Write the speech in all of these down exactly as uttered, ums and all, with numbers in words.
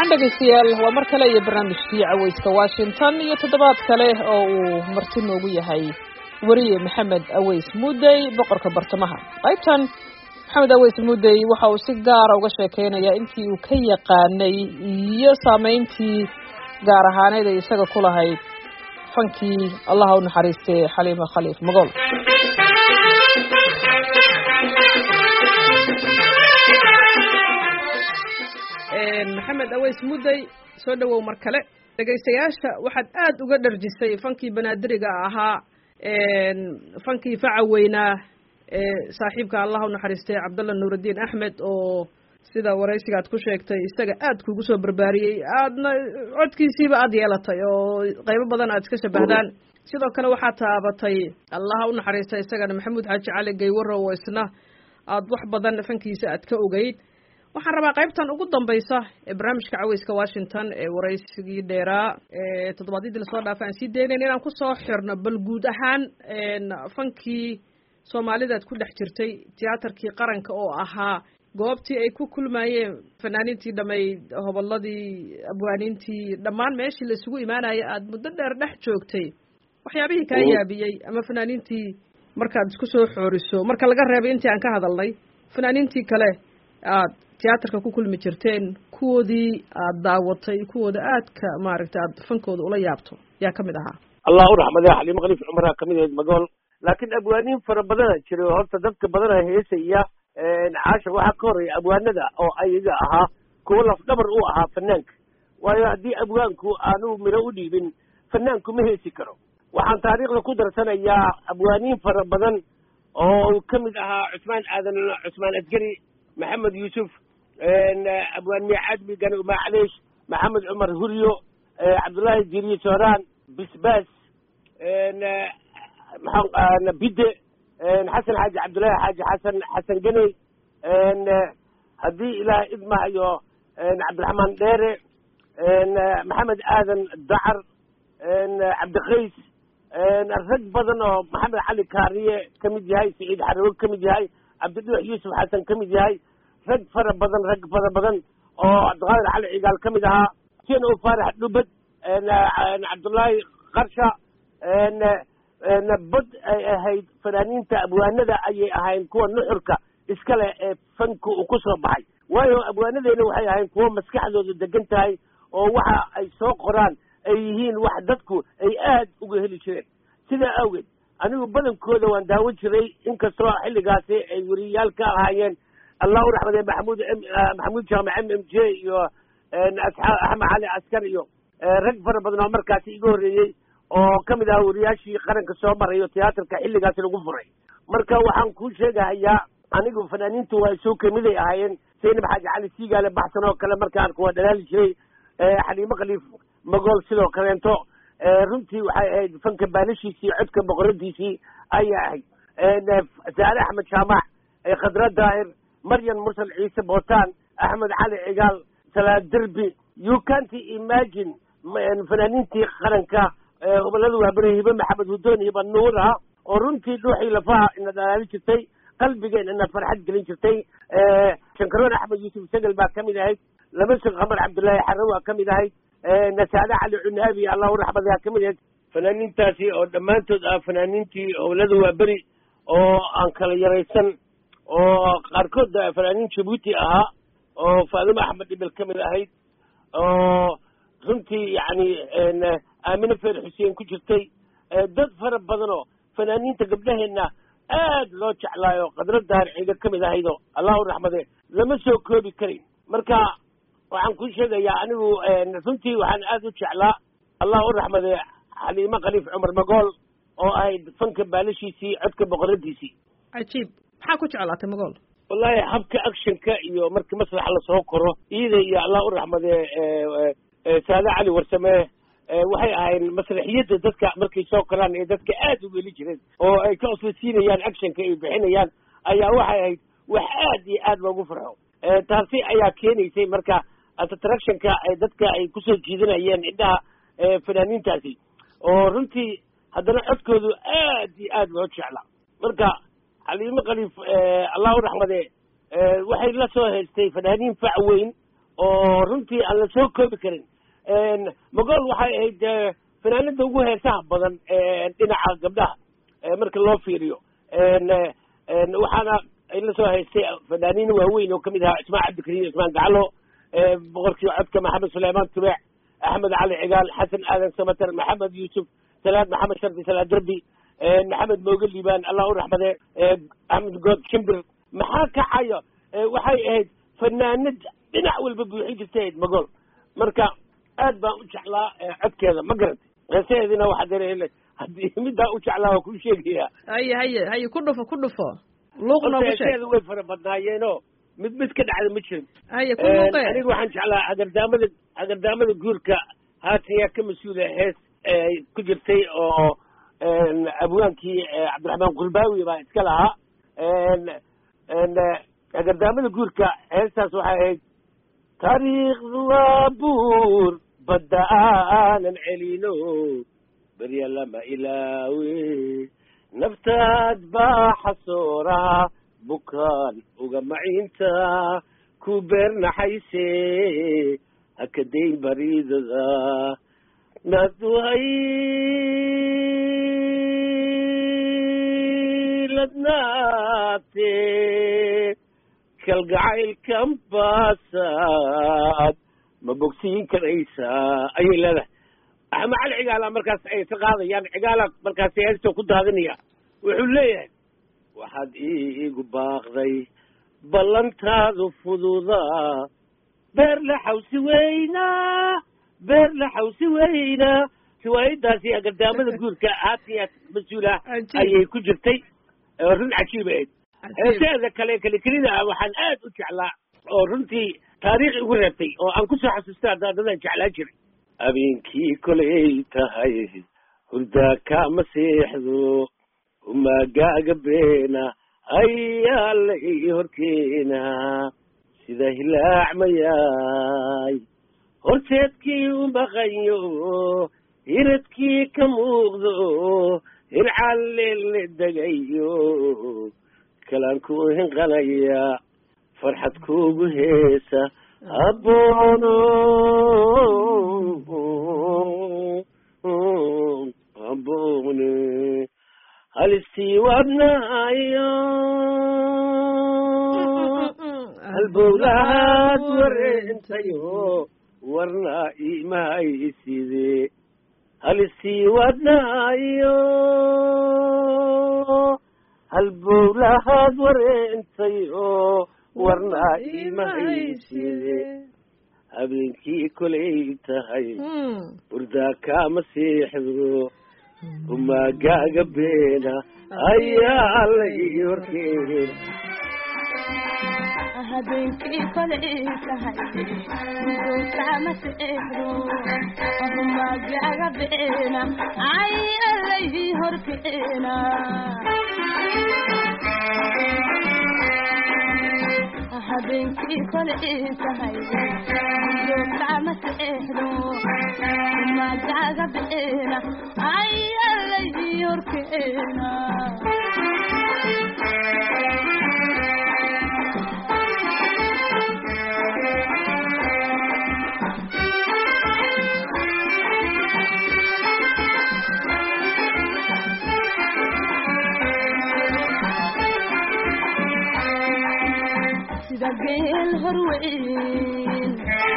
wacan dhegeystayaal waa mar kale iyo barnaamijkii caweyska Washington iyo toddobaad kale oo uu marti noogu yahay wariye Maxamed Aweys Mudey boqorka bartamaha qaybtan Maxamed Aweys Mudey waxa uu si gaar ah uga sheekeynayaa intii uu ka yaqaanay iyo saameyntii gaar ahaaneed ay isaga ku lahayd fankii Allah u naxariistay Xaliima Khaliif Magool Maxamed Aweys Mudey soo dhawow mar kale dhageystayaasha waxaad aad uga dharjisay fankii banaadiriga ahaa een fankii facaweyna ee saaxiibka Allah u naxariistay Cabdalla Nuuruddin Ahmed oo sida waraysiga aad ku sheegtay isaga aad kugu soo barbaariyay aadna codkiisiiba aad yeelatay oo qaybo badan aad iska shabahdaan sidoo kale waxaa taabatay Allah u naxariistay isagana Maxamuud Xaaji Cali Gaywaro oo isna aad wax badan fankiisa aad ka ogeyd waxaan rabaa qaybtan ugu dambaysa ee barnaamijka caweyska Washington ee waraysigii dheeraa ee toddobaadkii la soo dhaafay aan sii deynay inaan ku soo xirno bal guud ahaan een fankii Soomaalida ku dhex jirtay tiyaatarkii qaranka oo ahaa goobtii ay ku kulmayeen fanaaniintii dhamay hobolladii abwaaniintii dhammaan meeshii la isugu imaanayay aad muddo dheer dhex joogtay waxyaabihii ka yaabiyay ama fanaaniintii markaad isku soo xooriso marka laga reebay intii aan ka hadalnay fanaaniintii kale aad tiyaatarka ku kulmi jirteen kuwoodii aad daawatay kuwooda aadka maaragtay aad fankooda ula yaabto yaa kamid ahaa Allah u raxmadaa Xaliima Khaliif Cumar kamid ah Magool laakiin abwaaniin fara badan jiray horta dadka badan heesaya ee caasha waxa ka horeeyay abwaanada oo ayaga ahaa kuwa laf dhabar u ahaa fanaanka waayo hadii abwaanku aanu miro u dhiibin fanaanku ma heesi karo waxaan taariikhda ku darsanayaa abwaaniin fara badan oo kamid ahaa Cusmaan Aadan Cusmaan Asgari محمد يوسف أبوان ميعاد بيجانو معليش محمد عمر هوريو عبد الله الجيري سوران بسباس نبيدة حسن حاج عبد الله حاج حسن حسن جني هدي إلى إدمه أيوه عبد الرحمن ديري محمد آذن الدعر عبد القيس الرج بدنه محمد علي كارية كميدي هاي سعيد حروق كميدي هاي عبد الله يوسف حسن كميد هاي رج فر بدن رج فر بدن او عبد الغالي علي عقال كميد ها كانوا فارح لبد ان عبد الله قرشه ان ان بد هي فنانين ابواندا اي ahayn kuwa nuxurka iskale fanku u ku soo baxay waayo abwaanadeena waxay ahayn kuwa maskaxdooda degan tahay oo waxa ay soo qoraan ay yihiin wax dadku ay aad uga heli jireen sida awgeed anigu badankooda waan daawan jiray inkastoo xilligaasi ay wariyaal ka ahaayeen Allah u raxmaday Maxamuud Maxamuud Jaamac M M J iyo asxaab Ahmed Ali Askar iyo rag fara badan oo markaas iga horeeyay oo kamid ah wariyaashii qaranka soo maray tiyaatarka xilligaasi lagu furay marka waxaan ku sheegayaa anigu fanaaniintu way soo kamid ay ahaayeen Saynab Xaaji Cali Siigaale baxsan oo kale markaan ku dhalaali jiray Xaliima Khaliif Magool sidoo kaleento runtii waxay ahayd fanka baalashiisii codka boqoradiisii ayaa ahayd Saare Axmed Jaamac Khadra Daahir Maryam Mursal Ciise Bootaan Axmed Cali Cigaal Salaad Derbi you can't imagine fanaaniintii qaranka gobolada Waabarihiba Maxamed Hudoon iyo Nuura oo runtii dhuuxii lafaha in dalaali jirtay qalbigeena in farxad gelin jirtay Shankaroon Axmed Yuusuf Sagal baa kamid ahayd laba shaq Qamar Cabdullaahi Xarrawa kamid ahayd nasaada cali cunaabi Allah u raxmadaa kamid fanaaniintaasi oo dhamaantood ah fanaaniintii gobolada Waabari oo aan kala yaraysan oo qaarkood fanaaniin Djibouti ahaa oo Faadimo Axmed Ibil kamid ahayd oo runtii yani Aamina Feer Xuseen ku jirtay dad fara badan oo fanaaniinta gabdhaheena aad loo jeclaayo Khadra Daahir ciiga kamid ahayd Allah u raxmaday lama soo koobi karin marka waxaan ku sheegayaa anigu runtii waxaan aad u jeclaa Allah u raxmaday Xaliima Khaliif Cumar Magool oo ay fanka baalashiisii codka boqoradiisii ajiib maxaa ku jeclaatay Magool wallahi habka actionka iyo markii masrax la soo koro iyada iyo Allah u raxmaday Saada Cali Warsame waxay ahayn masraxiyada dadka markay soo koraan ee dadka aad u weli jireen oo ay ka uslaysiinayaan actionka ay bixinayaan ayaa waxay ahayd wax aad iyo aad loogu farxo taasi ayaa keenaysay marka attractionka ay dadka ay ku soo jiidanayeen indhaha fanaaniintaasi oo runtii haddana codkoodu aad iyo aad loo jeclaa marka Xaliima Khaliif Allah u raxmaday waxay la soo haystay fanaaniin fac weyn oo runtii aan la soo koobi karin magool waxay ahayd fanaanada ugu heesaha badan dhinaca gabdhaha marka loo fiiriyo waxaana la soo haystay fanaaniin waaweyn oo kamid ahaa ismaan cabdikariim ismaan gacalo boqorkii codka maxamed suleymaan tubeec axmed cali cigaal xasan aadan samatar maxamed yuusuf salaad maxamed shardi salaad derbi maxamed mooge liibaan allah u raxmade axmed good shimbir maxaa kacayo waxay ahayd fanaanad dhinac walba buuxin jirtay magool marka aad baan u jeclaa codkeeda ma garatay heesaheedina waxaa dareelay haddii middaa u jeclaa waa kuu sheegaya haye haye haye ku dhufo ku dhufo luuq noogu sheeg heesaheeda way fara badnaayeenoo mid mid ka dhacda ma jirin haye ku luuqe aniga waxaan jeclaa agardaamada agardaamada guurka haatan yaa ka mas-uula hees ku jirtay oo abwaankii cabdiraxmaan qurbaawi baa iska lahaa agardaamada guurka heestaas waxay ahayd taariikhdu waa buur badda aanan celino berya lama ilaawe naftaad baa xasoora bukaan uga maciinta ku beernaxayse hakadayn bariidada naduhay ladnaate kalgacaylkan baasaad ma bogsiin karaysaa ayay leedahay axmed cali cigaala markaas ay ka qaadayaan cigaala markaas heesta ku daadinaya wuxuu leeyahay waxaad iigu baaqday ballantaadu fududa beer la xawsi weynaa beer la xawsi weynaa riwaayadaasi agardaamada guurka haatiya mas-uula ayay ku jirtay run cajiib ahayd heeseeda kale kale kelida ah waxaan aad u jeclaa oo runtii taariikh igu reebtay oo aan ku soo xasuusta daadadaan jeclaa jiray habeenkii kolay tahay hurdaa kaama seexdo umaagaaga beena ayaa la ii horkeena sida hilaac mayaay horteedkii u baqayo hiradkii ka muuqdo hircalleel la degayo kalaan ku hinqanaya farxad kuugu heesa aboono aboone halistii wadnaayo halbowlahaad wareentayo warna imahayside halistii wadnaayo halbowlahaad wareentayo warna imahayside habeenkii kolay tahay hurdaa kaama seexdo umaagaaga beena ayaa la ii horkeena habeenkii kolay tahay hurdaa kaama seexdo umaagaaga beena ayaa la ii horkeena habeenkii kolay tahay hurdaa kaama seexdo umaagaaga beena ayaa la ii horkeena sida geel horweyn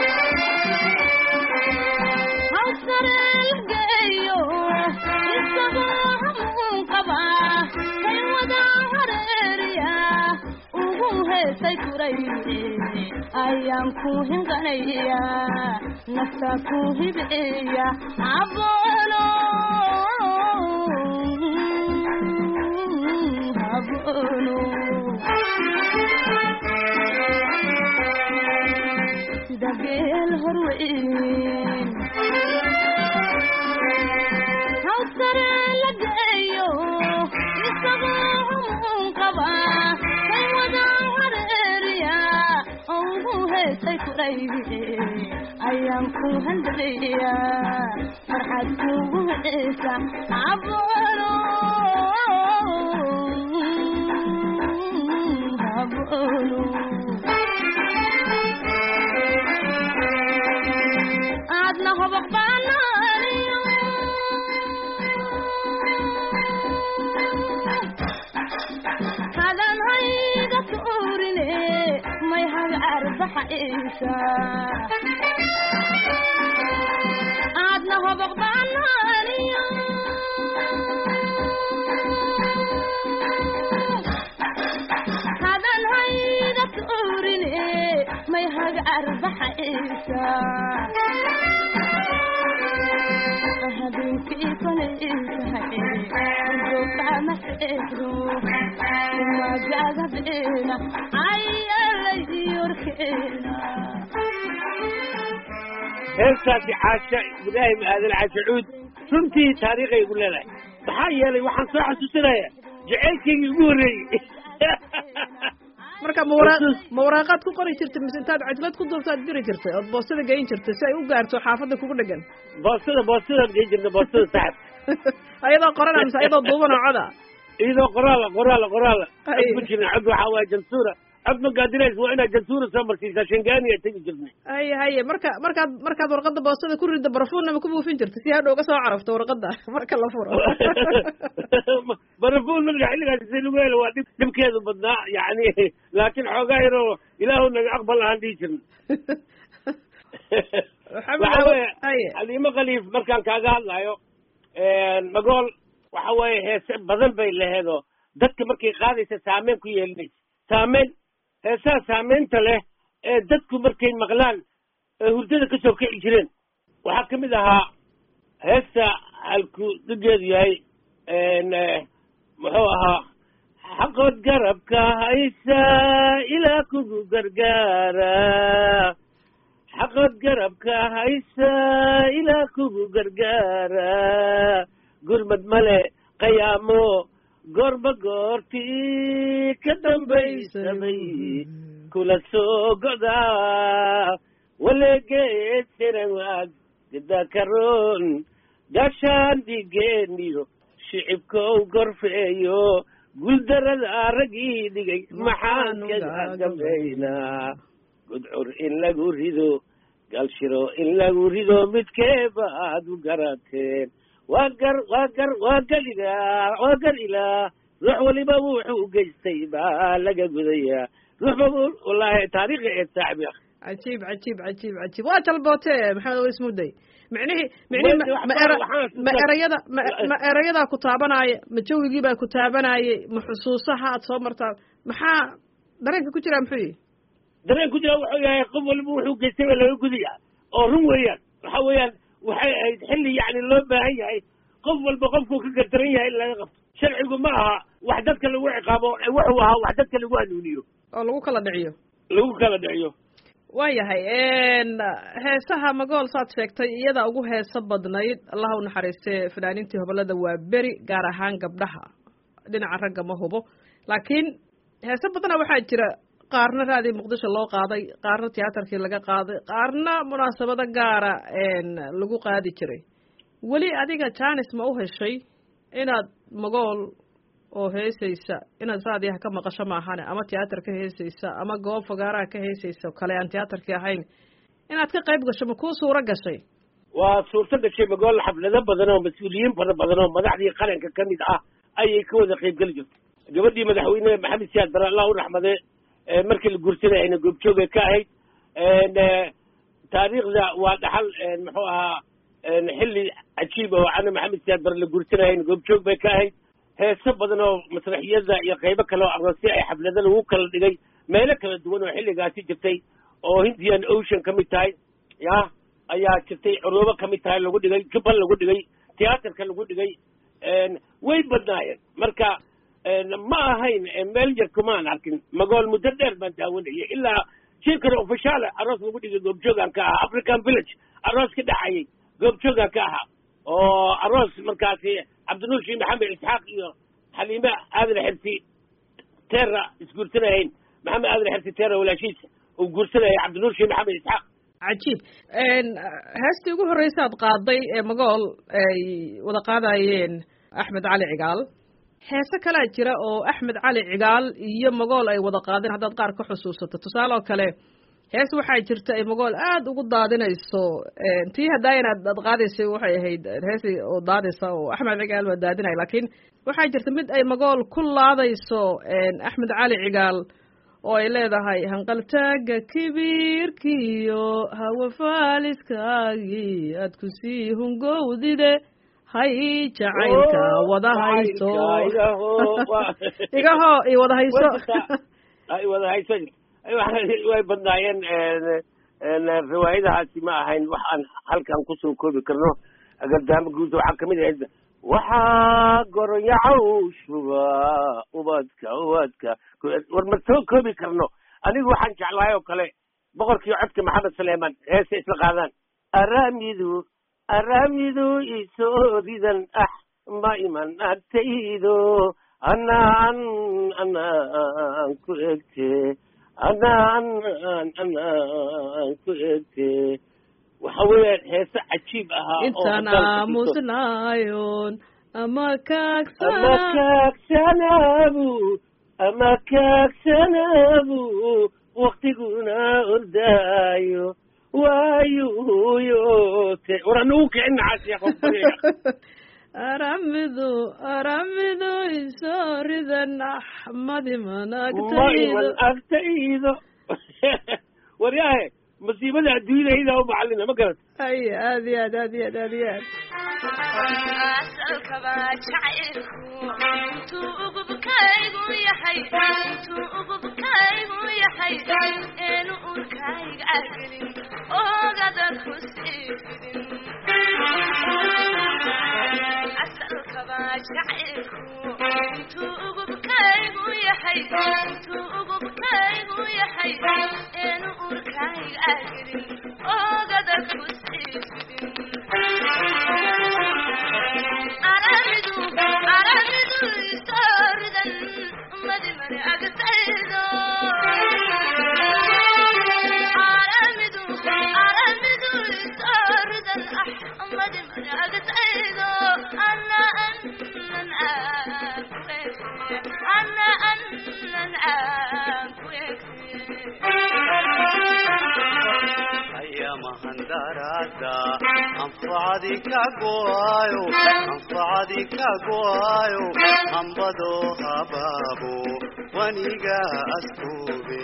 hawsareel geeyo isagoo hamuun qaba kay wada hareeriya ugu heesay kuray ayaan ku hinqanaya nafta ku hibeeya aboono aboono sida geel horweyn hawsare la geeyo isagoo hamuun qaba kay wada hareeriya ugu heesay kuray ayaan ku handaleya farxad kugu heesa aboono aboono hobaq baanaaniyo hadan hayga tuurine may haga arbaxa isa aadna hobaq baanaaniyo hadan hayga tuurine may haga arbaxa isa habeenkii kolaysahay joogtaa mas'eedro magaga beena ayalay yorkeena heestaasi caasha ibraahim aadan cashuud runtii taariikhay igu leedahay maxaa yeelay waxaan soo xasuusinayaa jaceylkaygii ugu horreeyey marka mawraa mawraaqaad ku qori jirtay mise intaad cajlad ku duubtaad diri jirtay ood boostada geyn jirtay si ay u gaarto xaafadda kugu dhegan boostada boostadaan geyn jirnay boostada saxab ayadoo qorana mise ayadoo duubanoo coda iyadoo qoraala qoraala qoraala cod ku jirna cod waxaa waaye jansuura cod ma gaadinaysa waa inaad jansuura soo marsiisaa shangaaniya tegi jirnay haye haye marka markaad markaad warqadda boostada ku ridda barafuunna ma ku buufin jirtay si hadhow ga soo carafto warqadda marka la furo barafuun marka xilligaas si lagu helo waa dhib dhibkeedu badnaa yacni laakiin xoogaa yaroo ilaahu naga aqbal ahaan dhihi jirna waxa weeye xaliimo khaliif markaan kaaga hadlayo magool waxa weeye heese badan bay laheedoo dadka markay qaadaysa saameyn ku yeelinaysa saameyn heesaha saameynta leh ee dadku markay maqlaan ee hurdada ka soo kici jireen waxaa ka mid ahaa heesta halku dhigeedu yahay muxuu ahaa xaqood garabka haysa ilaa kugu gargaara xaqood garabka haysa ilaa kugu gargaara gurmad male qayaamo goorba goortii ka dambaysamay kula soo godaa waleegeesiran waag gidakaroon gashaan dhigeeniyo shicibkow gorfeeyo guldarada raggii dhigay maxaan kaga dambaynaa gudcur in lagu rido galshiro in lagu rido midkeeba aad u garateen waa gar waa gar waa galigaa waa gar ilaa ruux waliba wuxuu geystay baa laga gudayaa ruux baba wallaahi taariikhi ee saaxibi akh cajiib cajiib cajiib cajiib waa jalbootee maxamed awa ismudday micnihii micnihii ma era ma erayada ma ma erayadaa ku taabanaya ma jawigii baa ku taabanayay ma xusuusaha aad soo martaa maxaa dareenka ku jiraa muxuu yihi dareen ku jira wuxuu yahay qof waliba wuxuu geystay baa laga gudaya oo run weeyaan waxa weeyaan waxay ahayd xilli yacni loo baahan yahay qof walba qofkuu ka gardaran yahay in laga qabto sharcigu ma aha wax dadka lagu ciqaabo wuxuu ahaa wax dadka lagu hanuuniyo oo lagu kala dhiciyo lagu kala dhiciyo waayahay heesaha magool saad sheegtay iyadaa ugu heeso badnayd allaha u naxariistee fanaaniintii hobolada waa beri gaar ahaan gabdhaha dhinaca ragga ma hubo laakiin heeso badana waxaa jira qaarna raadii muqdisho loo qaaday qaarna tiyaatarkii laga qaaday qaarna munaasabado gaara lagu qaadi jiray weli adiga janis ma u heshay inaad magool oo heesaysa inaad raadiyaha ka maqasho maahane ama tiyaatar ka heesaysa ama goob fogaaraha ka heesaysa kale aan tiyaatarkii ahayn inaad ka qayb gasho ma kuu suuro gashay waa suurto gashay magool xaflado badan oo mas-uuliyiin fara badan oo madaxdii qaranka ka mid ah ayay ka wada qayb geli jirtay gabadhii madaxweyne maxamed siyaad bare allah u raxmade markii la guursanay ayna goobjoogay ka ahayd taariikhda waa dhaxal muxuu ahaa xilli cajiib oo cana maxamed siyaad bare la guursanay ayna goobjoog bay ka ahayd heeso badan oo masraxiyada iyo qaybo kale oo aroosyo ay xaflada lagu kala dhigay meelo kala duwan oo xilligaasi jirtay oo Indian Ocean ka mid tahay ya ayaa jirtay Curuba ka mid tahay lagu dhigay Jubal lagu dhigay tiyaatarka lagu dhigay way badnaayeen marka ma ahayn meel yar kumaan arkin magool muddo dheer baan daawanayay ilaa shirkada official aroos lagu dhigay goobjoogan ka ah African Village aroos ka dhacayay goobjoogan ka ah oo aroos markaasi cabdinuur shiin maxamed isxaaq iyo xaliime aadan xirsi teera isguursanayeen maxamed aadan xirsi teera walaashiisa uu guursanayay cabdinuur shiin maxamed isxaaq cajiib heestii ugu horreysay aad qaaday ee magool ay wada qaadayeen axmed cali cigaal heese kalaa jira oo axmed cali cigaal iyo magool ay wada qaadeen haddaad qaar ka xusuusato tusaale oo kale hees waxaa jirta ay magool aad ugu daadinayso tii haddaa inaad ad qaadaysay waxay ahayd heesi oo daadaysa oo axmed cigaal waa daadinaya laakiin waxaa jirta mid ay magool ku laadayso axmed cali cigaal oo ay leedahay hanqaltaaga kibiirkiyo hawa faaliskaagii aad ku sii hungowdide hay jacaylka wada hayso igaho i wada hayso ay wada hayso way badnaayeen riwaayadahaasi ma ahayn wax aan halkan kusoo koobi karno agardaamo guud waxaa kamid ahayd waxaa goronyacow shuba ubadka ubadka war ma soo koobi karno anigu waxaan jeclahay oo kale boqorkii codka maxamed suleyman heesa isla qaadaan araamidu araamidu isoo ridan ah ma iman agtaydo anaan anaan ku egte anaan anaan ku egte waxa weeyaan heese cajiib ahaa intaan aamusnaayoon ama kaagsan ama kaagsanaabu ama kaagsanaabu waktiguna ordaayo waayuyote war anugu kicina caasiya aramidu aramidu isoo ridan axmadi man agtaydo agtaydo waryahe masiibada adduunyadayda u macalina ma garat ay aad iyo aad aad iyo aad aad iyo aad asalkaba jacaylku intuu ugubkaygu yahay intuu ugubkaygu yahay eenu urkayga agelin oogada ku sii fidin asalkaba jacaylku intuu ugubkaygu yahay intuu ugubkaygu yahay eenu urkayga agelin oogada ku sii fidin aramidu aramidu isoridan madimani agtaydo aramidu aramidu isoridan ah madimani agtaydo ana anan akuekte ana anan akuekte mahandarada anfacadi ka goayo anfacadi ka goayo hambado habaabo waniga askube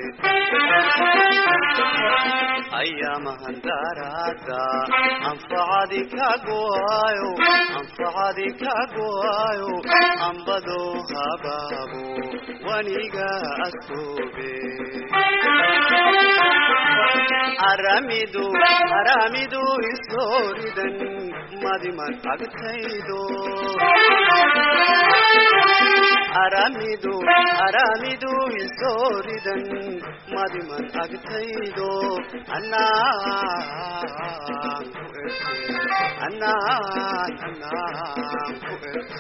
aya mahandarada anfacadi ka goayo anfacadi ka goayo hambado habaabo waniga askube aramidu aramidu isoridan madiman agtaydo aramidu aramidu isoridan madiman agtaydo anaan ku erte anaan anaan ku erte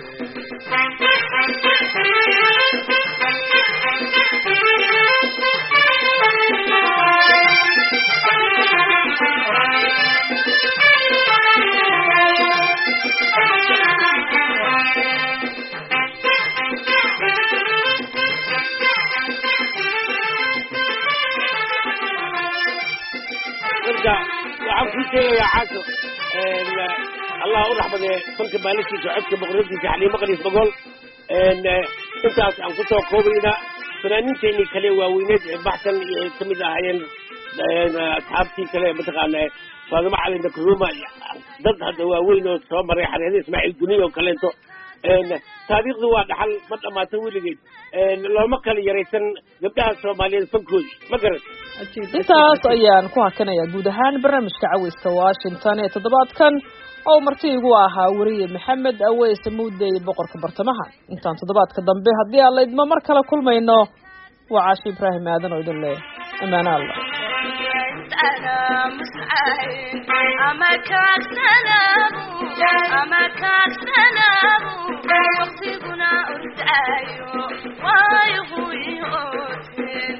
waxaan ku sheegayaa caaso allah u raxmadee fanka maalintiisa codka boqoradiisa xaliimo qaliis magool intaas aan kusoo koobayna fanaaniinteenii kale waaweyneed ee baxsan iyo kamid ahaayeen asxaabtii kale mataqaana faadimo cali nakruma dad hadda waaweyn oo soo maray xareeda ismaaciil guniy oo kaleeto taariikhdu waa dhaxal ma dhamaato weligeed looma kala yaraysan gabdhaha soomaaliyeed fankoodi ma garan intaas ayaan ku hakanayaa guud ahaan barnaamijka caweyska washington ee toddobaadkan oo marti igu ahaa weriye maxamed aweys muudey boqorka bartamaha intaan toddobaadka dambe haddii aan laydma mar kale kulmayno waa caashi ibraahim aadan oo idin leh amaana allah أنا مسعين أما كاكسلامو أما كاكسلامو وقتنا أردايو وايغوي أوتين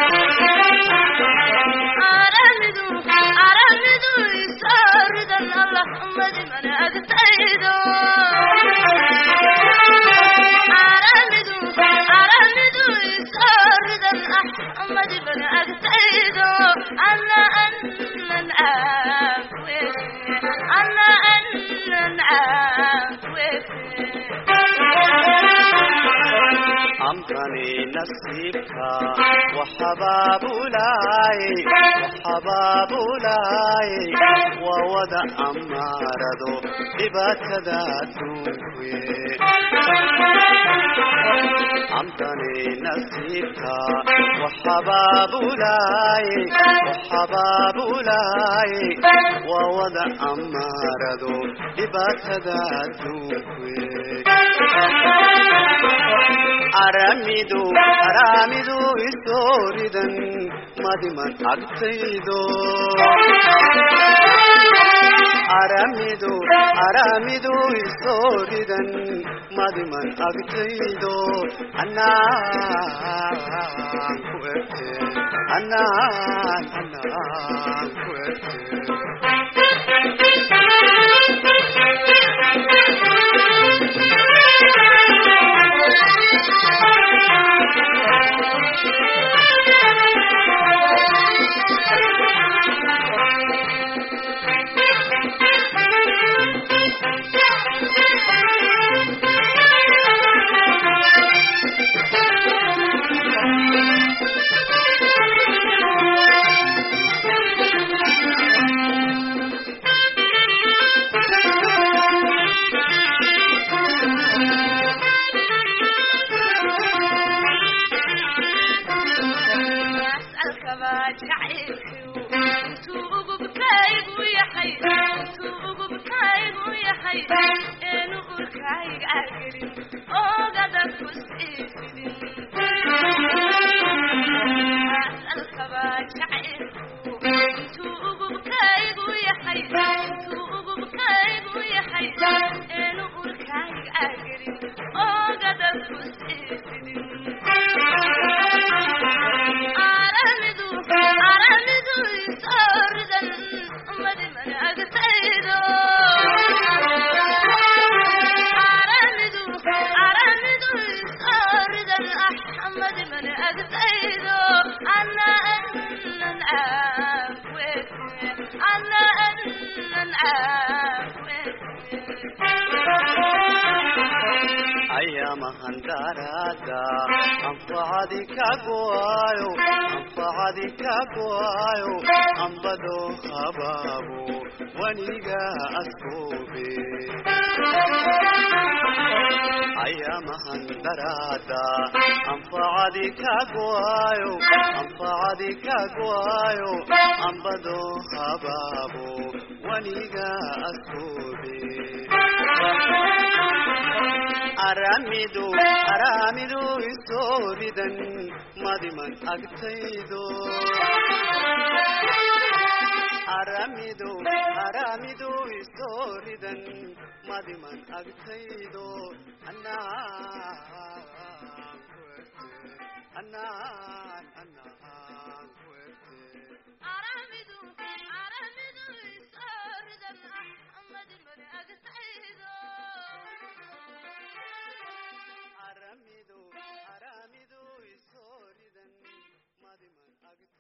أرمدو أرمدو يساردا الله أمدي من أقتيدو أرمدو أرمدو يساردا أمدي من أقتيدو أمطني نصيبك وحباب لاي وحباب لاي ووضع أمارضو إبات ذاتوي أمطني نصيبك وحباب لاي وحباب لاي ووضع أمارضو إبات ذاتوي أراميدو أراميدو إستوريدن مدمن أكتيدو أراميدو أراميدو إستوريدن مدمن أكتيدو أنا كويتي أنا أنا كويتي أيام هندارada أنفعدك أقوايو أنفعدك أقوايو أنبدو خبابو ونيجا أسكوبي أيام هندارada أنفعدك أقوايو أنفعدك أقوايو أنبدو خبابو ونيجا أسكوبي أراميدو أراميدو إستوريدن مدمن أكتيدو أراميدو أراميدو إستوريدن مدمن أكتيدو أنا أنا أنا أراميدو